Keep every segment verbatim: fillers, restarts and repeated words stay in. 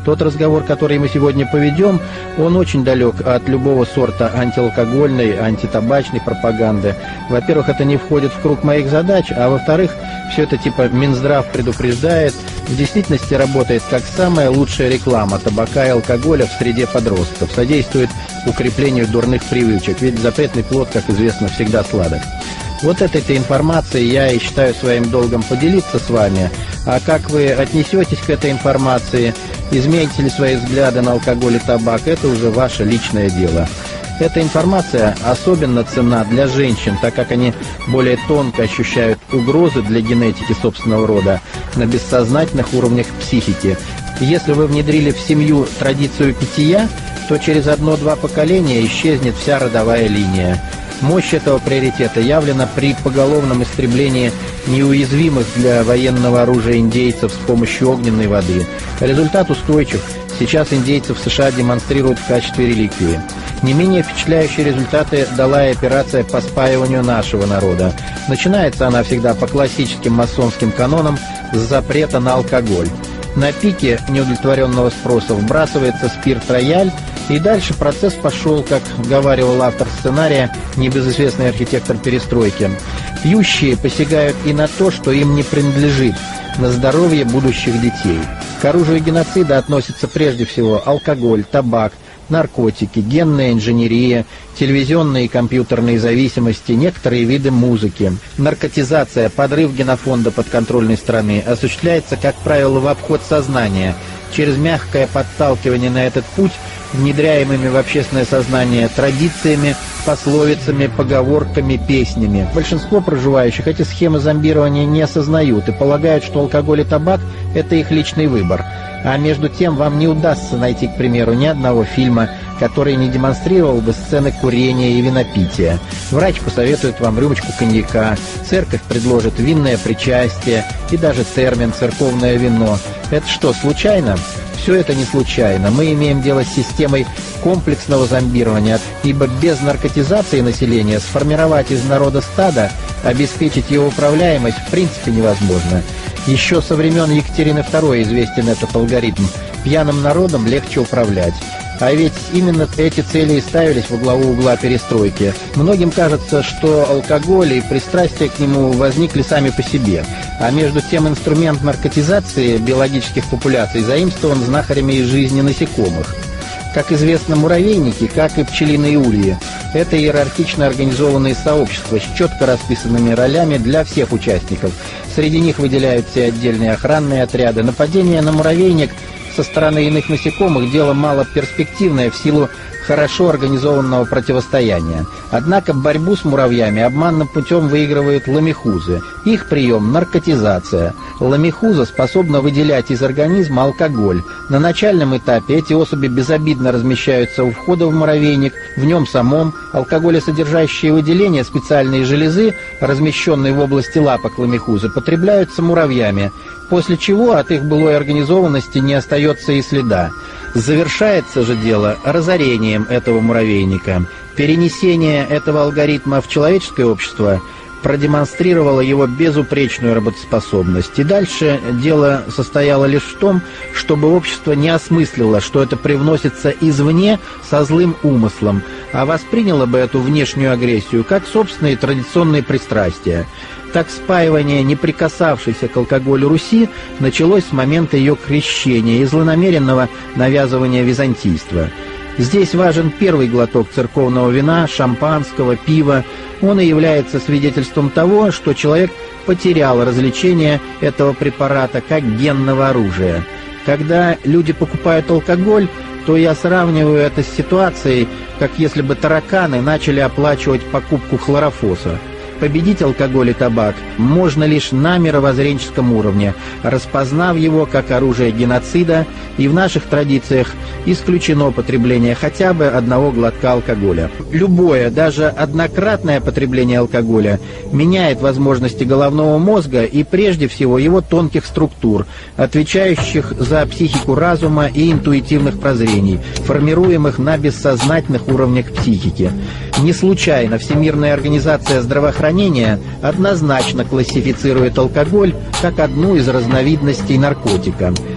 Тот разговор, который мы сегодня поведем, он очень далек от любого сорта антиалкогольной, антитабачной пропаганды. Во-первых, это не входит в круг моих задач, а во-вторых, все это типа Минздрав предупреждает, в действительности работает как самая лучшая реклама табака и алкоголя в среде подростков, содействует укреплению дурных привычек, ведь запретный плод, как известно, всегда сладок. Вот этой-то информацией я и считаю своим долгом поделиться с вами. А как вы отнесетесь к этой информации, измените ли свои взгляды на алкоголь и табак, это уже ваше личное дело. Эта информация особенно ценна для женщин, так как они более тонко ощущают угрозы для генетики собственного рода на бессознательных уровнях психики. Если вы внедрили в семью традицию питья, то через одно-два поколения исчезнет вся родовая линия. Мощь этого приоритета явлена при поголовном истреблении неуязвимых для военного оружия индейцев с помощью огненной воды. Результат устойчив. Сейчас индейцы в США демонстрируют в качестве реликвии. Не менее впечатляющие результаты дала и операция по спаиванию нашего народа. Начинается она всегда по классическим масонским канонам с запрета на алкоголь. На пике неудовлетворенного спроса вбрасывается спирт-рояль, и дальше процесс пошел, как говаривал автор сценария, небезызвестный архитектор перестройки. Пьющие посягают и на то, что им не принадлежит, на здоровье будущих детей. К оружию геноцида относятся прежде всего алкоголь, табак, наркотики, генная инженерия, телевизионные и компьютерные зависимости, некоторые виды музыки. Наркотизация, подрыв генофонда подконтрольной страны осуществляется, как правило, в обход сознания, через мягкое подталкивание на этот путь внедряемыми в общественное сознание традициями, пословицами, поговорками, песнями. Большинство проживающих эти схемы зомбирования не осознают и полагают, что алкоголь и табак – это их личный выбор. А между тем вам не удастся найти, к примеру, ни одного фильма, который не демонстрировал бы сцены курения и винопития. Врач посоветует вам рюмочку коньяка, церковь предложит винное причастие и даже термин «церковное вино». Это что, случайно? Все это не случайно. Мы имеем дело с системой комплексного зомбирования, ибо без наркотизации населения сформировать из народа стадо, обеспечить его управляемость в принципе невозможно. Еще со времен Екатерины второй известен этот алгоритм. Пьяным народом легче управлять. А ведь именно эти цели и ставились во главу угла перестройки. Многим кажется, что алкоголь и пристрастие к нему возникли сами по себе. А между тем инструмент наркотизации биологических популяций заимствован знахарями из жизни насекомых. Как известно, муравейники, как и пчелиные ульи, это иерархично организованные сообщества с четко расписанными ролями для всех участников. Среди них выделяются отдельные охранные отряды. Нападение на муравейник со стороны иных насекомых дело малоперспективное в силу хорошо организованного противостояния. Однако борьбу с муравьями обманным путем выигрывают ламихузы. Их прием – наркотизация. Ламихуза способна выделять из организма алкоголь. На начальном этапе эти особи безобидно размещаются у входа в муравейник, в нем самом. Алкоголесодержащие выделения специальные железы, размещенные в области лапок ламихузы, потребляются муравьями, после чего от их былой организованности не остается и следа. Завершается же дело разорением этого муравейника. Перенесение этого алгоритма в человеческое общество продемонстрировало его безупречную работоспособность. И дальше дело состояло лишь в том, чтобы общество не осмыслило, что это привносится извне со злым умыслом, а восприняло бы эту внешнюю агрессию как собственные традиционные пристрастия. Так спаивание, не прикасавшейся к алкоголю Руси, началось с момента ее крещения и злонамеренного навязывания византийства. Здесь важен первый глоток церковного вина, шампанского, пива. Он и является свидетельством того, что человек потерял развлечение этого препарата как генного оружия. Когда люди покупают алкоголь, то я сравниваю это с ситуацией, как если бы тараканы начали оплачивать покупку хлорофоса. Победить алкоголь и табак можно лишь на мировоззренческом уровне, распознав его как оружие геноцида, и в наших традициях исключено потребление хотя бы одного глотка алкоголя. Любое, даже однократное потребление алкоголя меняет возможности головного мозга и прежде всего его тонких структур, отвечающих за психику разума и интуитивных прозрений, формируемых на бессознательных уровнях психики. Не случайно Всемирная организация здравоохранения однозначно классифицирует алкоголь как одну из разновидностей наркотика.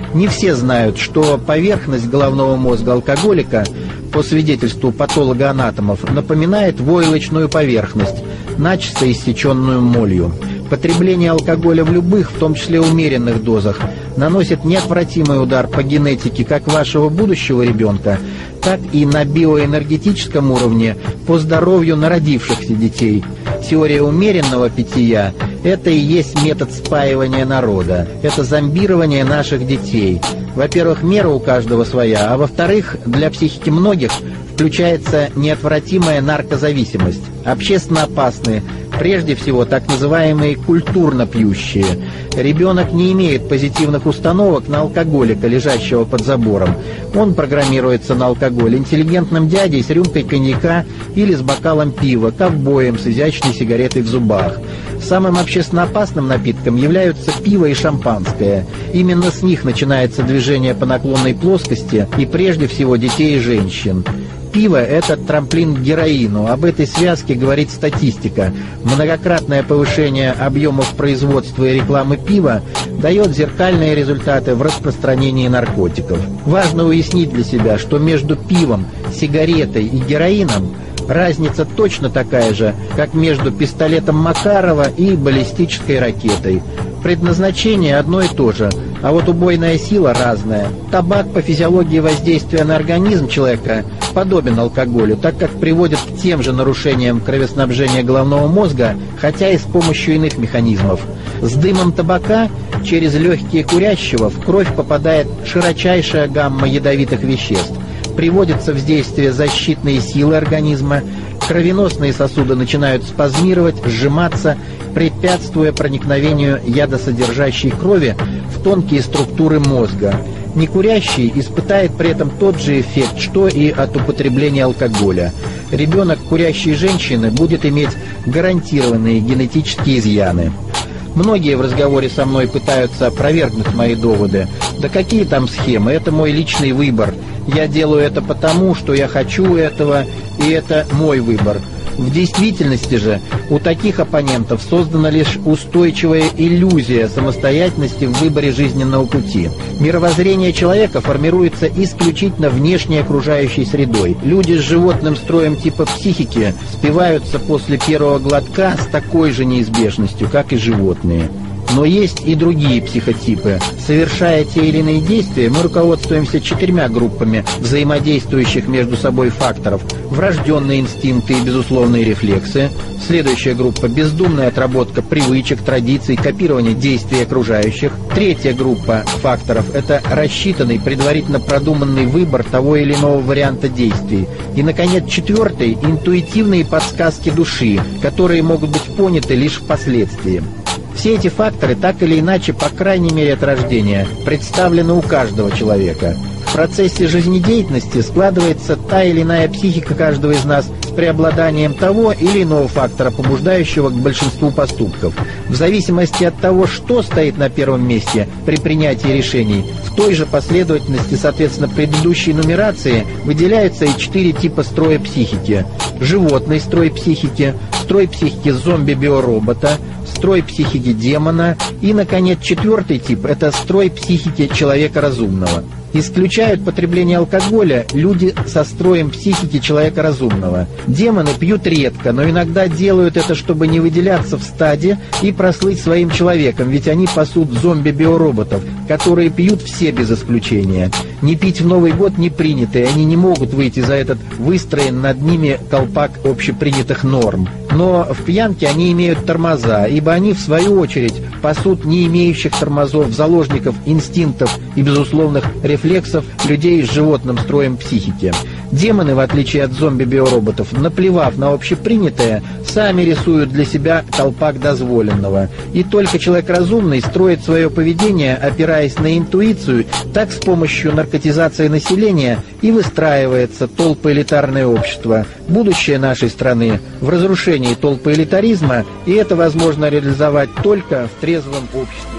Не все знают, что поверхность головного мозга алкоголика, по свидетельству патологоанатомов, напоминает войлочную поверхность, начисто иссеченную молью. Потребление алкоголя в любых, в том числе умеренных дозах, наносит неотвратимый удар по генетике как вашего будущего ребенка, так и на биоэнергетическом уровне по здоровью народившихся детей. Теория умеренного питья – это и есть метод спаивания народа, это зомбирование наших детей. Во-первых, мера у каждого своя, а во-вторых, для психики многих включается неотвратимая наркозависимость. Общественно опасные, прежде всего, так называемые культурно пьющие. Ребенок не имеет позитивных установок на алкоголика, лежащего под забором. Он программируется на алкоголь интеллигентным дядей с рюмкой коньяка или с бокалом пива, ковбоем с изящной сигаретой в зубах. Самым общественно опасным напитком являются пиво и шампанское. Именно с них начинается движение по наклонной плоскости и прежде всего детей и женщин. Пиво – это трамплин к героину. Об этой связке говорит статистика. Многократное повышение объемов производства и рекламы пива дает зеркальные результаты в распространении наркотиков. Важно уяснить для себя, что между пивом, сигаретой и героином разница точно такая же, как между пистолетом Макарова и баллистической ракетой. Предназначение одно и то же, а вот убойная сила разная. Табак по физиологии воздействия на организм человека подобен алкоголю, так как приводит к тем же нарушениям кровоснабжения головного мозга, хотя и с помощью иных механизмов. С дымом табака через легкие курящего в кровь попадает широчайшая гамма ядовитых веществ. Приводятся в действие защитные силы организма, кровеносные сосуды начинают спазмировать, сжиматься, препятствуя проникновению ядосодержащей крови в тонкие структуры мозга. Некурящий испытает при этом тот же эффект, что и от употребления алкоголя. Ребенок курящей женщины будет иметь гарантированные генетические изъяны. Многие в разговоре со мной пытаются опровергнуть мои доводы. Да какие там схемы, это мой личный выбор. Я делаю это потому, что я хочу этого, и это мой выбор. В действительности же у таких оппонентов создана лишь устойчивая иллюзия самостоятельности в выборе жизненного пути. Мировоззрение человека формируется исключительно внешней окружающей средой. Люди с животным строем типа психики спиваются после первого глотка с такой же неизбежностью, как и животные. Но есть и другие психотипы. Совершая те или иные действия, мы руководствуемся четырьмя группами взаимодействующих между собой факторов. Врожденные инстинкты и безусловные рефлексы. Следующая группа – бездумная отработка привычек, традиций, копирование действий окружающих. Третья группа факторов – это рассчитанный, предварительно продуманный выбор того или иного варианта действий. И, наконец, четвертый – интуитивные подсказки души, которые могут быть поняты лишь впоследствии. Все эти факторы, так или иначе, по крайней мере от рождения, представлены у каждого человека. В процессе жизнедеятельности складывается та или иная психика каждого из нас с преобладанием того или иного фактора, побуждающего к большинству поступков. В зависимости от того, что стоит на первом месте при принятии решений, в той же последовательности, соответственно, предыдущей нумерации, выделяются и четыре типа строя психики. Животный строй психики, строй психики зомби-биоробота, строй психики демона и, наконец, четвертый тип – это строй психики человека разумного. Исключают потребление алкоголя люди со строем психики человека разумного. Демоны пьют редко, но иногда делают это, чтобы не выделяться в стаде и прослыть своим человеком, ведь они пасут зомби-биороботов, которые пьют все без исключения. Не пить в Новый год не принято, и они не могут выйти за этот выстроен над ними колпак общепринятых норм. Но в пьянке они имеют тормоза, ибо они, в свою очередь, пасут не имеющих тормозов, заложников инстинктов и безусловных рефлексов людей с животным строем психики. Демоны, в отличие от зомби-биороботов, наплевав на общепринятое, сами рисуют для себя колпак дозволенного. И только человек разумный строит свое поведение, опираясь на интуицию, так с помощью наркотизации населения и выстраивается толпоэлитарное общество. Будущее нашей страны в разрушении толпоэлитаризма, и это возможно реализовать только в трезвом обществе.